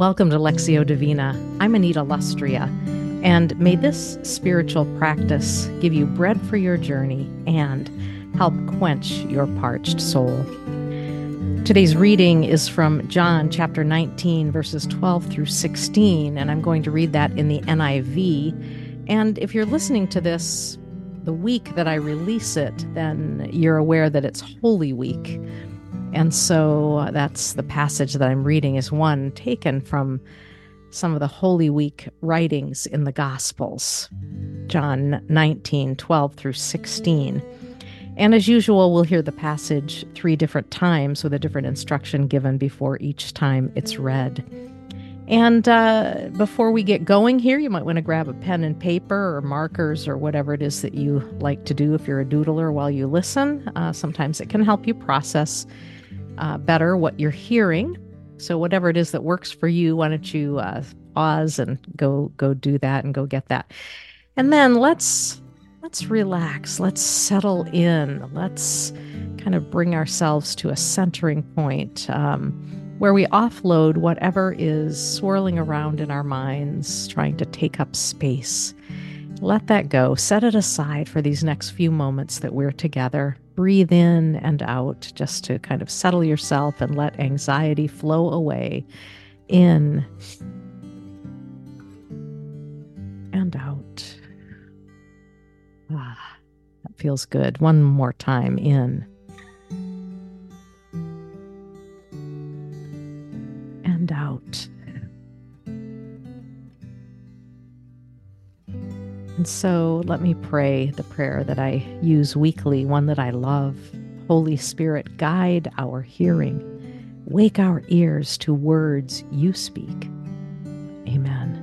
Welcome to Lectio Divina. I'm Anita Lustria, and may this spiritual practice give you bread for your journey and help quench your parched soul. Today's reading is from John chapter 19, verses 12 through 16, and I'm going to read that in the NIV. And if you're listening to this the week that I release it, then you're aware that it's Holy Week. And so that's the passage that I'm reading is one taken from some of the Holy Week writings in the Gospels, John 19, 12 through 16. And as usual, we'll hear the passage 3 different times with a different instruction given before each time it's read. And before we get going here, you might want to grab a pen and paper or markers or whatever it is that you like to do if you're a doodler while you listen. Sometimes it can help you process better what you're hearing. So whatever it is that works for you, why don't you pause and go do that and go get that. And then let's relax. Let's settle in. Let's kind of bring ourselves to a centering point where we offload whatever is swirling around in our minds, trying to take up space. Let that go. Set it aside for these next few moments that we're together. Breathe in and out just to kind of settle yourself and let anxiety flow away. In and out. That feels good. One more time. In and out. And so let me pray the prayer that I use weekly, one that I love. Holy Spirit, guide our hearing. Wake our ears to words you speak. Amen.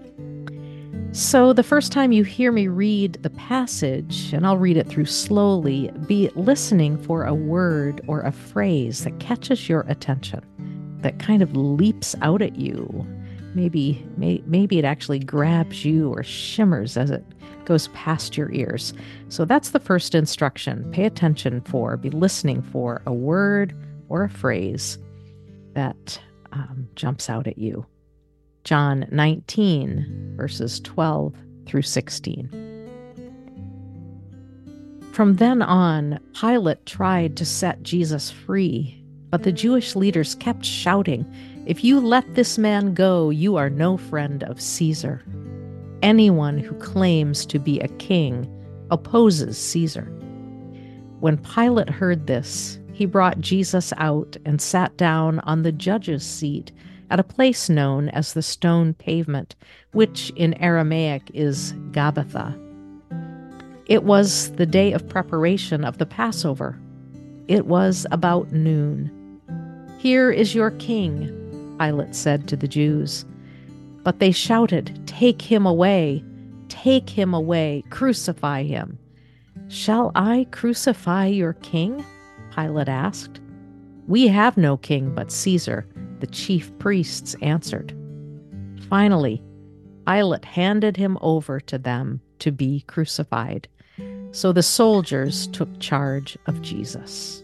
So the first time you hear me read the passage, and I'll read it through slowly, be listening for a word or a phrase that catches your attention, that kind of leaps out at you. Maybe it actually grabs you or shimmers as it goes past your ears. So that's the first instruction. Pay attention for, be listening for a word or a phrase that jumps out at you. John 19, verses 12 through 16. From then on, Pilate tried to set Jesus free, but the Jewish leaders kept shouting, "If you let this man go, you are no friend of Caesar. Anyone who claims to be a king opposes Caesar." When Pilate heard this, he brought Jesus out and sat down on the judge's seat at a place known as the Stone Pavement, which in Aramaic is Gabbatha. It was the day of preparation of the Passover. It was about noon. "Here is your king," Pilate said to the Jews. But they shouted, "Take him away! Take him away! Crucify him!" "Shall I crucify your king?" Pilate asked. "We have no king but Caesar," the chief priests answered. Finally, Pilate handed him over to them to be crucified. So the soldiers took charge of Jesus.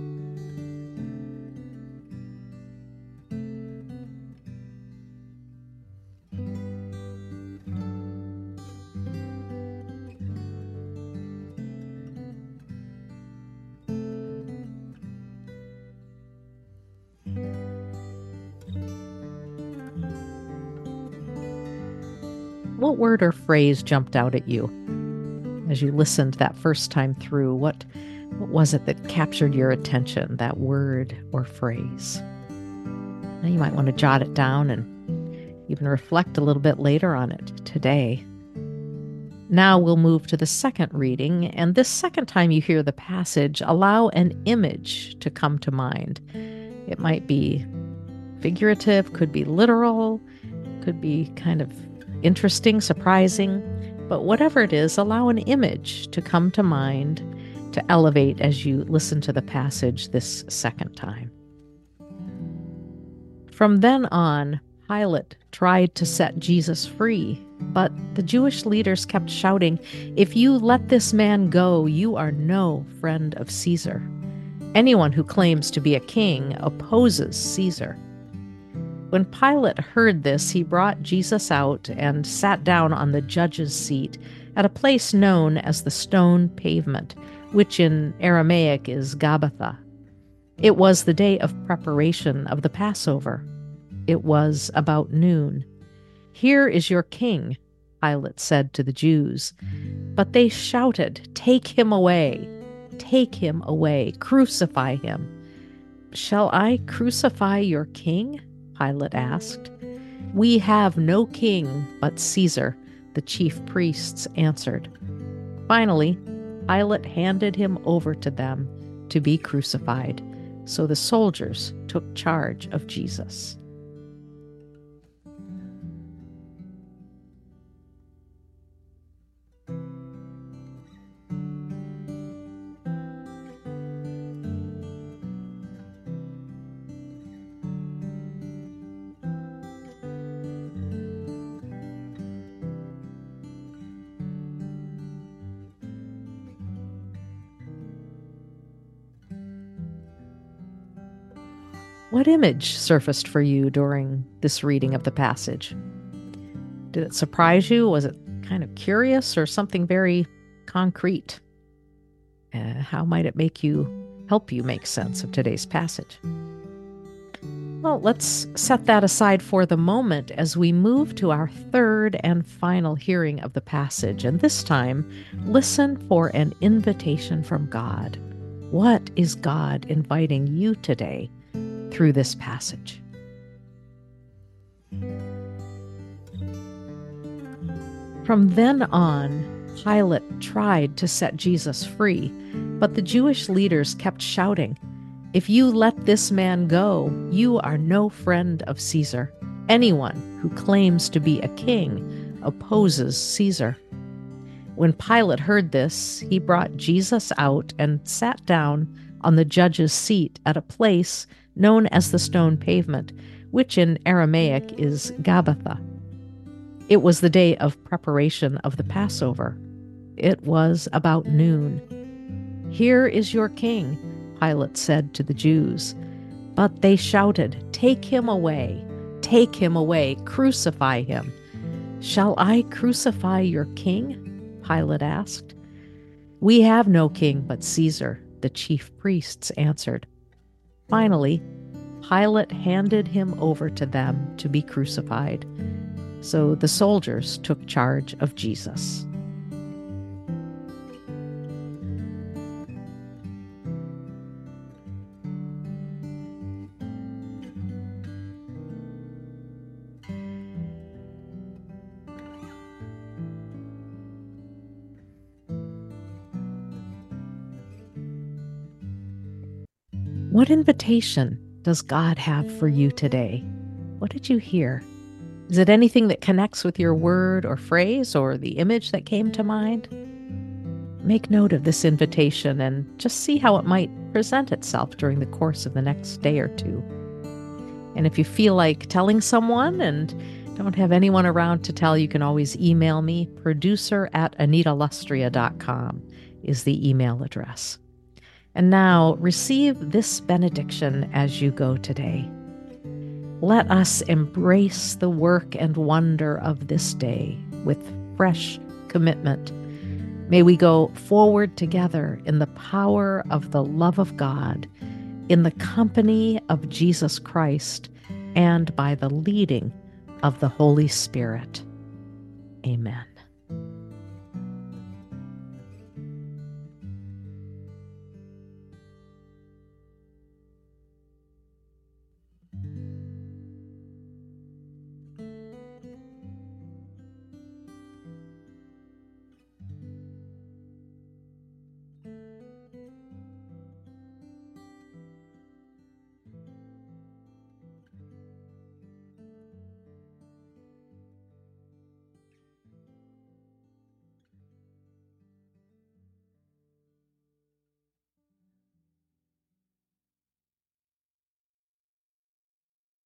What word or phrase jumped out at you as you listened that first time through? What was it that captured your attention, that word or phrase? Now you might want to jot it down and even reflect a little bit later on it today. Now we'll move to the second reading, and this second time you hear the passage, allow an image to come to mind. It might be figurative, could be literal, could be kind of interesting, surprising, but whatever it is, allow an image to come to mind to elevate as you listen to the passage this second time. From then on, Pilate tried to set Jesus free, but the Jewish leaders kept shouting, "If you let this man go, you are no friend of Caesar. Anyone who claims to be a king opposes Caesar." When Pilate heard this, he brought Jesus out and sat down on the judge's seat at a place known as the Stone Pavement, which in Aramaic is Gabbatha. It was the day of preparation of the Passover. It was about noon. "Here is your king," Pilate said to the Jews. But they shouted, "Take him away! Take him away! Crucify him!" "Shall I crucify your king?" Pilate asked. "We have no king but Caesar," the chief priests answered. Finally, Pilate handed him over to them to be crucified. So the soldiers took charge of Jesus. What image surfaced for you during this reading of the passage? Did it surprise you? Was it kind of curious or something very concrete? How might it help you make sense of today's passage? Well, let's set that aside for the moment as we move to our third and final hearing of the passage. And this time, listen for an invitation from God. What is God inviting you today through this passage? From then on, Pilate tried to set Jesus free, but the Jewish leaders kept shouting, "If you let this man go, you are no friend of Caesar. Anyone who claims to be a king opposes Caesar." When Pilate heard this, he brought Jesus out and sat down on the judge's seat at a place known as the Stone Pavement, which in Aramaic is Gabbatha. It was the day of preparation of the Passover. It was about noon. "Here is your king," Pilate said to the Jews. But they shouted, "Take him away! Take him away! Crucify him!" "Shall I crucify your king?" Pilate asked. "We have no king but Caesar," the chief priests answered. Finally, Pilate handed him over to them to be crucified. So the soldiers took charge of Jesus. What invitation does God have for you today? What did you hear? Is it anything that connects with your word or phrase or the image that came to mind? Make note of this invitation and just see how it might present itself during the course of the next day or two. And if you feel like telling someone and don't have anyone around to tell, you can always email me. producer@anitalustria.com is the email address. And now receive this benediction as you go today. Let us embrace the work and wonder of this day with fresh commitment. May we go forward together in the power of the love of God, in the company of Jesus Christ, and by the leading of the Holy Spirit. Amen.